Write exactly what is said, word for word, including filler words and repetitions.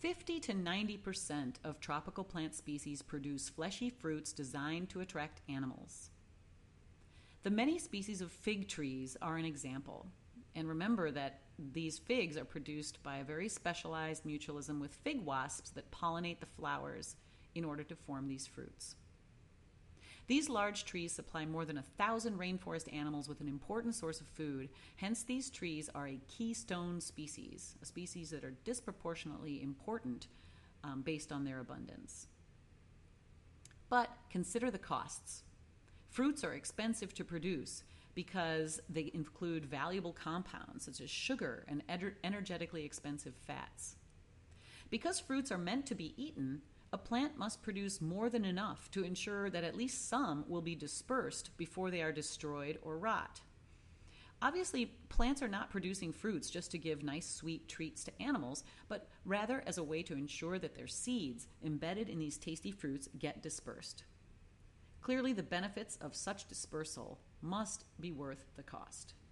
fifty to ninety percent of tropical plant species produce fleshy fruits designed to attract animals. The many species of fig trees are an example. And remember that these figs are produced by a very specialized mutualism with fig wasps that pollinate the flowers in order to form these fruits. These large trees supply more than a thousand rainforest animals with an important source of food. Hence, these trees are a keystone species, a species that are disproportionately important um, based on their abundance. But consider the costs. Fruits are expensive to produce because they include valuable compounds such as sugar and ener- energetically expensive fats. Because fruits are meant to be eaten, a plant must produce more than enough to ensure that at least some will be dispersed before they are destroyed or rot. Obviously, plants are not producing fruits just to give nice sweet treats to animals, but rather as a way to ensure that their seeds embedded in these tasty fruits get dispersed. Clearly, the benefits of such dispersal must be worth the cost.